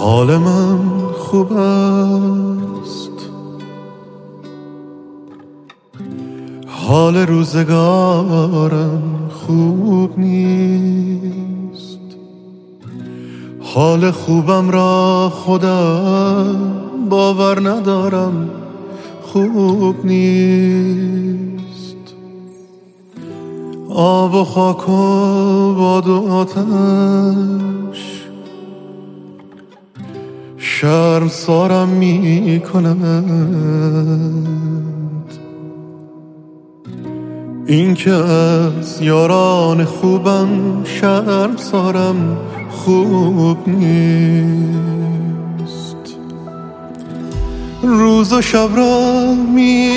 حال من خوب است، حال روزگارم خوب نیست. حال خوبم را خودم باور ندارم خوب نیست. آب و خاک و باد و آتش شرمسارم می کنند. این که از یاران خوبم شرمسارم خوب نیست. روز و شب را می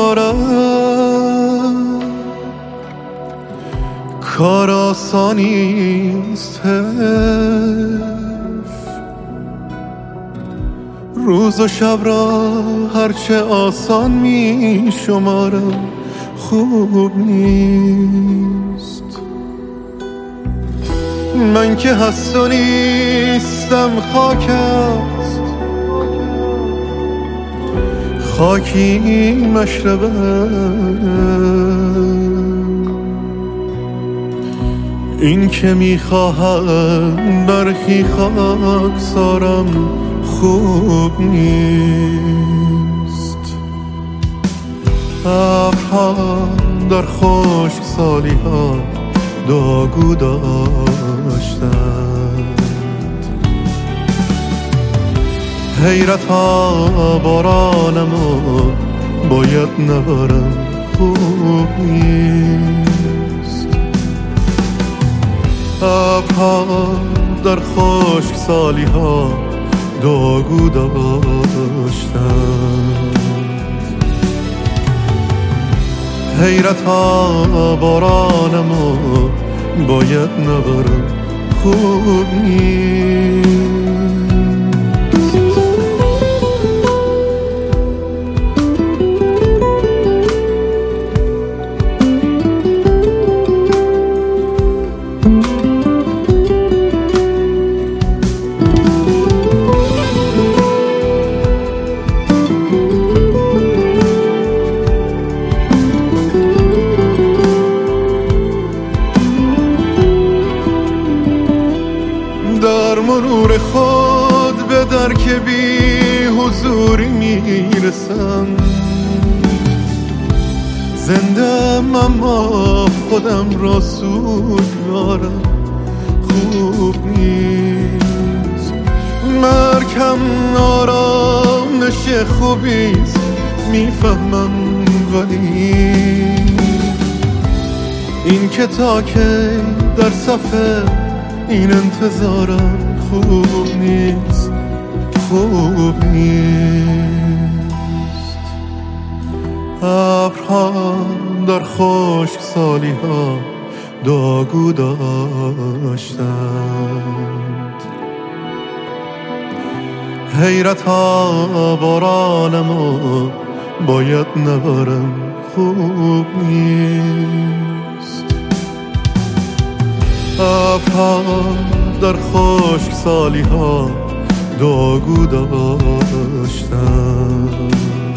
شمارم، کار آسانیست حیف. روز و شب را هرچه آسان می شمارم خوب نیست. من که هست و نیستم خاک است، خاکی مشربه. این که میخواهم برخی خاک سارم خوب نیست. ابرها در خشک سالی ها داغو داشتند. حیرت ها بارانمو باید نبارم خوب نیست. ابرها در خشک سالی ها داغو داشتند. حیرت ها بارانمو باید نبارم خوب نیست. در مرور خود به درک بی حضوری میرسم. زنده‌ام اما خودم را سوگوارم خوب نیست. مرگم آرامش خوبیست میفهمم، ولی این که تا که در صفحه این انتظارم خوب نیست، خوب نیست. ابرها در خشک سالی ها داغو داشتند. حیرت ها بارانمو باید نبارم خوب نیست. ابرها در خشک سالی ها داغو داشتند.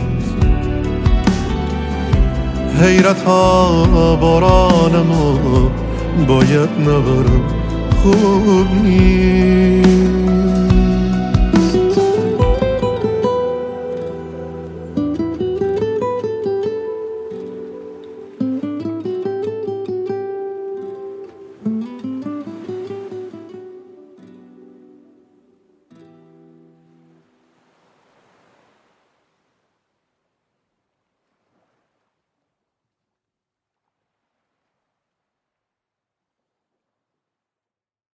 حیرت ها بارانمو باید نبارم خوب نیست.